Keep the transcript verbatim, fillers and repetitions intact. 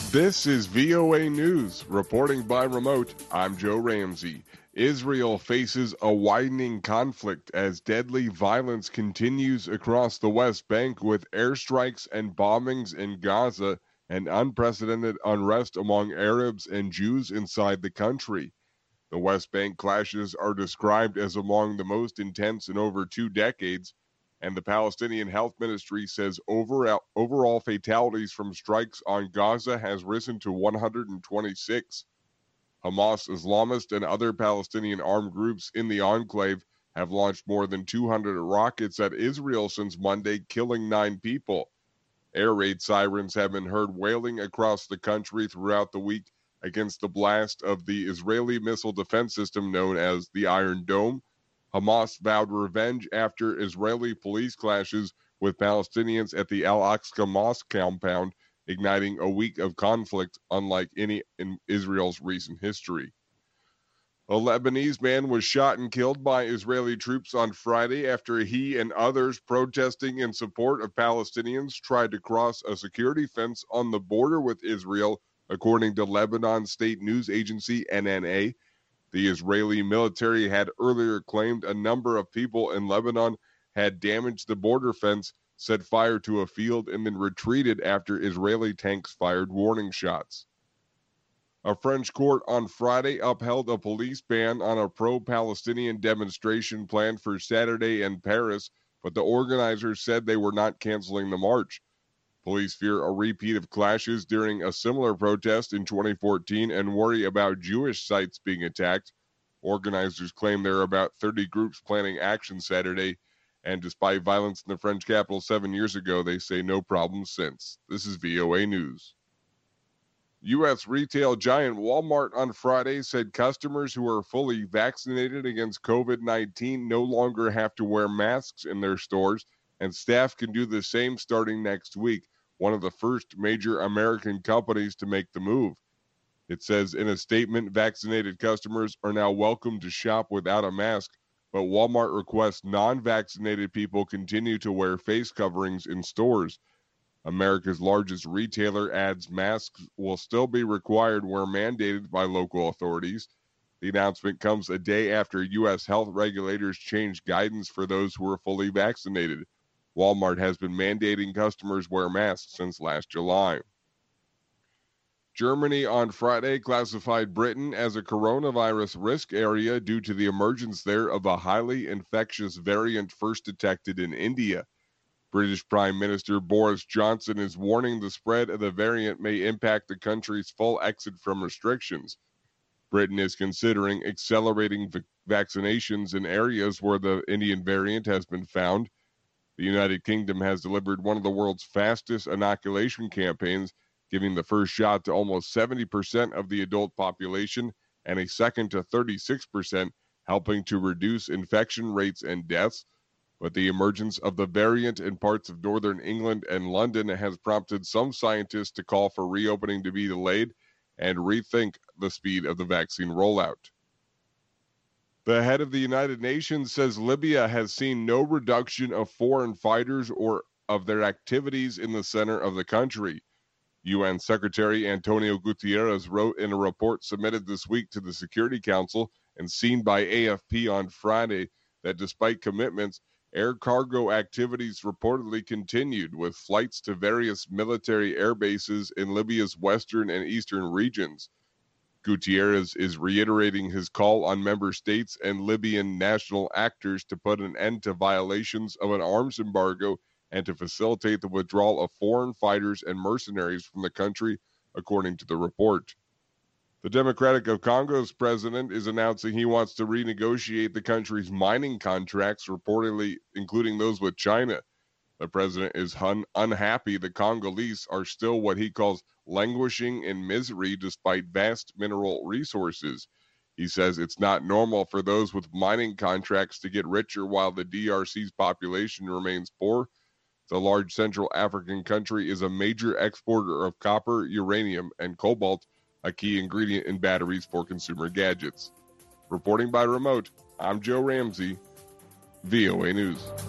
This is V O A News. Reporting by remote, I'm Joe Ramsey. Israel faces a widening conflict as deadly violence continues across the West Bank with airstrikes and bombings in Gaza and unprecedented unrest among Arabs and Jews inside the country. The West Bank clashes are described as among the most intense in over two decades, and the Palestinian Health Ministry says overall, overall fatalities from strikes on Gaza has risen to one hundred twenty-six. Hamas, Islamist, and other Palestinian armed groups in the enclave have launched more than two hundred rockets at Israel since Monday, killing nine people. Air raid sirens have been heard wailing across the country throughout the week against the blast of the Israeli missile defense system known as the Iron Dome. Hamas vowed revenge after Israeli police clashes with Palestinians at the Al-Aqsa Mosque compound, igniting a week of conflict unlike any in Israel's recent history. A Lebanese man was shot and killed by Israeli troops on Friday after he and others protesting in support of Palestinians tried to cross a security fence on the border with Israel, according to Lebanon state news agency N N A. The Israeli military had earlier claimed a number of people in Lebanon had damaged the border fence, set fire to a field, and then retreated after Israeli tanks fired warning shots. A French court on Friday upheld a police ban on a pro-Palestinian demonstration planned for Saturday in Paris, but the organizers said they were not canceling the march. Police fear a repeat of clashes during a similar protest in twenty fourteen and worry about Jewish sites being attacked. Organizers claim there are about thirty groups planning action Saturday, and despite violence in the French capital seven years ago, they say no problem since. This is V O A News. U S retail giant Walmart on Friday said customers who are fully vaccinated against COVID nineteen no longer have to wear masks in their stores, and staff can do the same starting next week, one of the first major American companies to make the move. It says in a statement, vaccinated customers are now welcome to shop without a mask, but Walmart requests non-vaccinated people continue to wear face coverings in stores. America's largest retailer adds masks will still be required where mandated by local authorities. The announcement comes a day after U S health regulators changed guidance for those who are fully vaccinated. Walmart has been mandating customers wear masks since last July. Germany on Friday classified Britain as a coronavirus risk area due to the emergence there of a highly infectious variant first detected in India. British Prime Minister Boris Johnson is warning the spread of the variant may impact the country's full exit from restrictions. Britain is considering accelerating v- vaccinations in areas where the Indian variant has been found. The United Kingdom has delivered one of the world's fastest inoculation campaigns, giving the first shot to almost seventy percent of the adult population and a second to thirty-six percent, helping to reduce infection rates and deaths. But the emergence of the variant in parts of northern England and London has prompted some scientists to call for reopening to be delayed and rethink the speed of the vaccine rollout. The head of the United Nations says Libya has seen no reduction of foreign fighters or of their activities in the center of the country. U N Secretary Antonio Guterres wrote in a report submitted this week to the Security Council and seen by A F P on Friday that despite commitments, air cargo activities reportedly continued with flights to various military air bases in Libya's western and eastern regions. Gutierrez is reiterating his call on member states and Libyan national actors to put an end to violations of an arms embargo and to facilitate the withdrawal of foreign fighters and mercenaries from the country, according to the report. The Democratic of Congo's president is announcing he wants to renegotiate the country's mining contracts, reportedly including those with China. The president is un- unhappy the Congolese are still what he calls languishing in misery despite vast mineral resources. He says it's not normal for those with mining contracts to get richer while the D R C's population remains poor. The large Central African country is a major exporter of copper, uranium, and cobalt, a key ingredient in batteries for consumer gadgets. Reporting by remote, I'm Joe Ramsey, V O A News.